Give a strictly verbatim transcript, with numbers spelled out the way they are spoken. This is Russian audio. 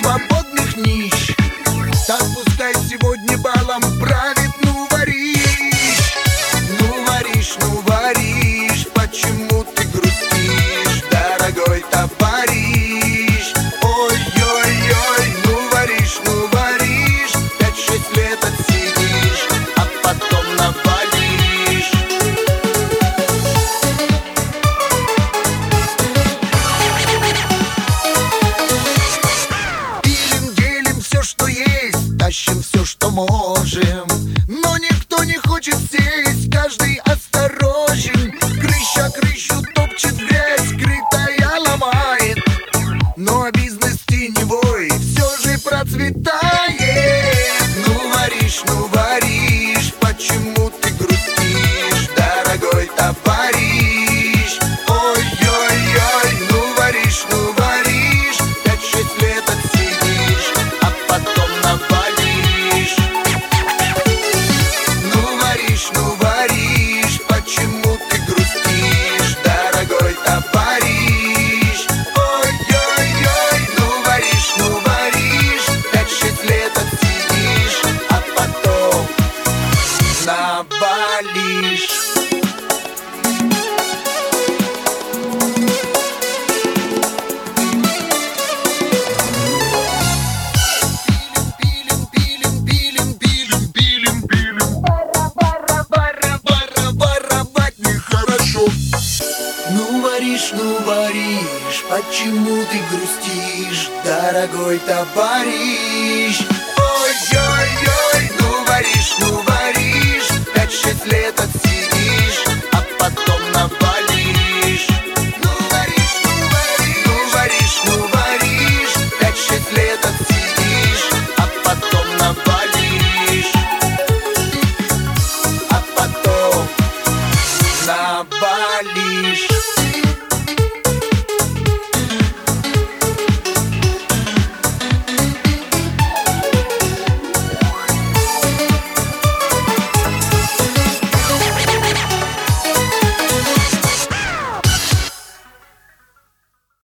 свободных нищ. Так пускай сегодня балом правит, ну варишь, ну варишь, ну варишь. Почему ты грустишь, дорогой товарищ? Ой-ой-ой, ну варишь, ну варишь. Пять-шесть лет отсидишь, а потом навалишь. Пилим, делим все, что есть, тащим все, что можем, но никто не хочет сесть, каждый осторожен. Крыша крышу топчет, грязь крытая ломает, но бизнес теневой все же процветает. Ну варишь, ну варишь. Почему ты грустишь, дорогой товарищ? Ой-ой-ой, ну варишь, ну варишь. Пять-шесть лет отсидишь, а потом навалишь. Ну варишь, ну варишь. Почему ты грустишь, дорогой товарищ? Ой-ой-ой, ну варишь, ну варишь. Пять-шесть лет отсидишь, а потом навалишь. Пилим, пилим, пилим, пилим, пилим, пилим. Вара, вара, вара, воровать нехорошо. Ну варишь, ну варишь. Почему ты грустишь, дорогой товарищ? Ой-ой-ой, ну варишь, ну варишь. Пять-шесть лет отсидишь, а потом навалишь.